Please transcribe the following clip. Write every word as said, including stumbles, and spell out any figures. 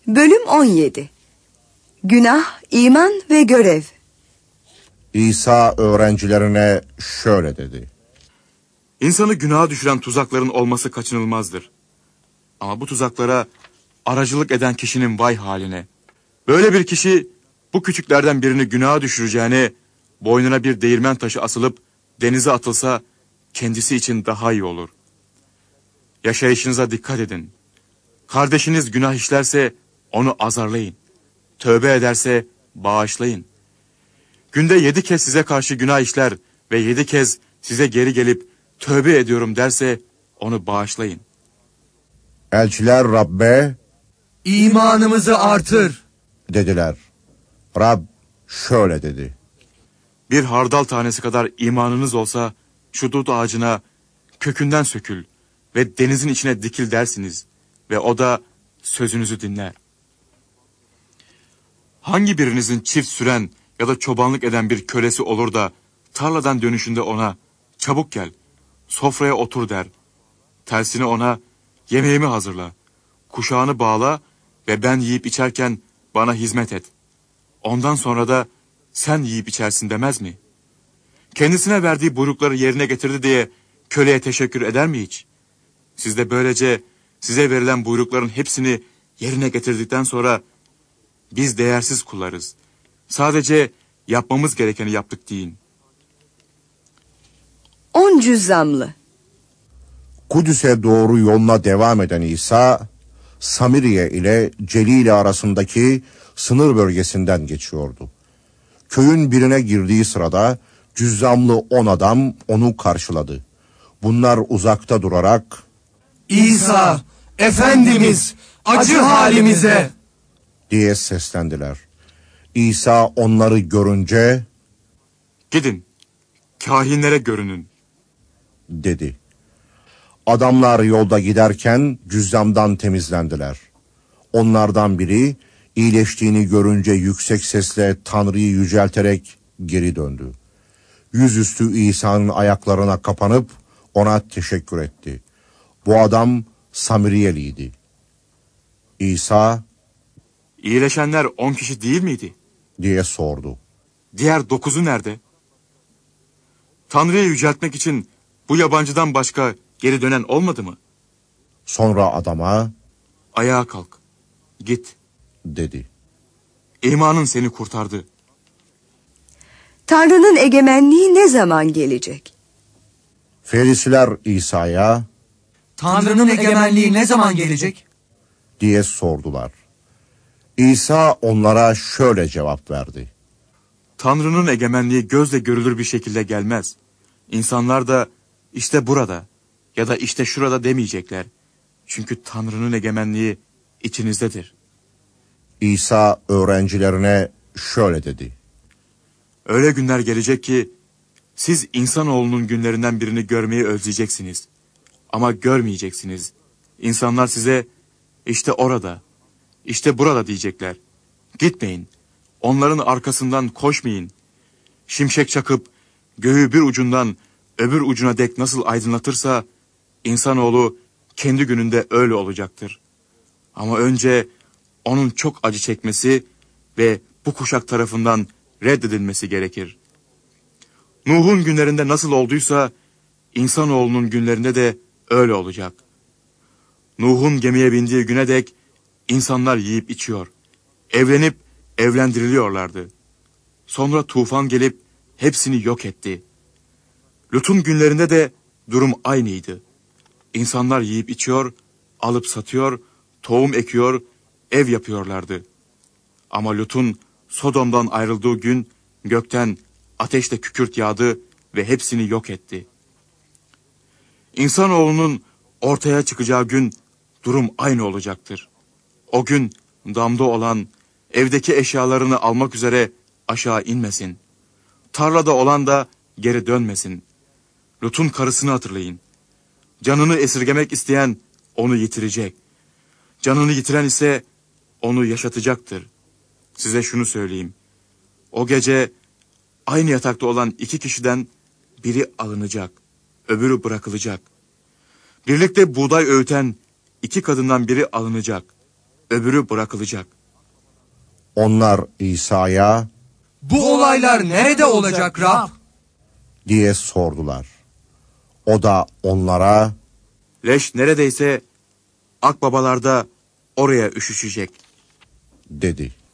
Bölüm on yedi. Günah, iman ve görev. İsa öğrencilerine şöyle dedi. İnsanı günaha düşüren tuzakların olması kaçınılmazdır. Ama bu tuzaklara aracılık eden kişinin vay haline. Böyle bir kişi bu küçüklerden birini günaha düşüreceğine boynuna bir değirmen taşı asılıp denize atılsa kendisi için daha iyi olur. Yaşayışınıza dikkat edin. Kardeşiniz günah işlerse onu azarlayın. Tövbe ederse bağışlayın. Günde yedi kez size karşı günah işler ve yedi kez size geri gelip tövbe ediyorum derse onu bağışlayın. Elçiler Rabbe, İmanımızı artır dediler. Rab şöyle dedi. Bir hardal tanesi kadar imanınız olsa şu dut ağacına kökünden sökül ve denizin içine dikil dersiniz ve o da sözünüzü dinler. Hangi birinizin çift süren ya da çobanlık eden bir kölesi olur da tarladan dönüşünde ona çabuk gel, sofraya otur der. Tersine ona yemeğimi hazırla, kuşağını bağla ve ben yiyip içerken bana hizmet et. Ondan sonra da sen yiyip içersin demez mi? Kendisine verdiği buyrukları yerine getirdi diye köleye teşekkür eder mi hiç? Siz de böylece size verilen buyrukların hepsini yerine getirdikten sonra biz değersiz kullarız. Sadece yapmamız gerekeni yaptık deyin. On cüzzamlı. Kudüs'e doğru yoluna devam eden İsa, Samiriye ile Celile arasındaki sınır bölgesinden geçiyordu. Köyün birine girdiği sırada cüzzamlı on adam onu karşıladı. Bunlar uzakta durarak, İsa, Efendimiz, acı halimize diye seslendiler. İsa onları görünce, Gidin, kahinlere görünün, dedi. Adamlar yolda giderken cüzzamdan temizlendiler. Onlardan biri iyileştiğini görünce yüksek sesle Tanrı'yı yücelterek geri döndü. Yüzüstü İsa'nın ayaklarına kapanıp ona teşekkür etti. Bu adam Samiriyeliydi. İsa, İyileşenler on kişi değil miydi? diye sordu. Diğer dokuzu nerede? Tanrı'yı yüceltmek için bu yabancıdan başka geri dönen olmadı mı? Sonra adama, Ayağa kalk, git. dedi. İmanın seni kurtardı. Tanrı'nın egemenliği ne zaman gelecek? Ferisiler İsa'ya, Tanrı'nın egemenliği ne zaman gelecek? diye sordular. İsa onlara şöyle cevap verdi. Tanrı'nın egemenliği gözle görülür bir şekilde gelmez. İnsanlar da işte burada ya da işte şurada demeyecekler. Çünkü Tanrı'nın egemenliği içinizdedir. İsa öğrencilerine şöyle dedi. Öyle günler gelecek ki siz insanoğlunun günlerinden birini görmeyi özleyeceksiniz. Ama görmeyeceksiniz. İnsanlar size işte orada, işte burada diyecekler. Gitmeyin, onların arkasından koşmayın. Şimşek çakıp göğü bir ucundan öbür ucuna dek nasıl aydınlatırsa insanoğlu kendi gününde öyle olacaktır. Ama önce onun çok acı çekmesi ve bu kuşak tarafından reddedilmesi gerekir. Nuh'un günlerinde nasıl olduysa insanoğlunun günlerinde de öyle olacak. Nuh'un gemiye bindiği güne dek insanlar yiyip içiyor, evlenip evlendiriliyorlardı. Sonra tufan gelip hepsini yok etti. Lut'un günlerinde de durum aynıydı. İnsanlar yiyip içiyor, alıp satıyor, tohum ekiyor, ev yapıyorlardı. Ama Lut'un Sodom'dan ayrıldığı gün gökten ateşle kükürt yağdı ve hepsini yok etti. İnsanoğlunun ortaya çıkacağı gün durum aynı olacaktır. O gün damda olan evdeki eşyalarını almak üzere aşağı inmesin. Tarlada olan da geri dönmesin. Lut'un karısını hatırlayın. Canını esirgemek isteyen onu yitirecek. Canını yitiren ise onu yaşatacaktır. Size şunu söyleyeyim. O gece aynı yatakta olan iki kişiden biri alınacak, öbürü bırakılacak. Birlikte buğday öğüten iki kadından biri alınacak, öbürü bırakılacak. Onlar İsa'ya Bu olaylar nerede olacak Rab? diye sordular. O da onlara Leş neredeyse akbabalarda oraya üşüşecek dedi.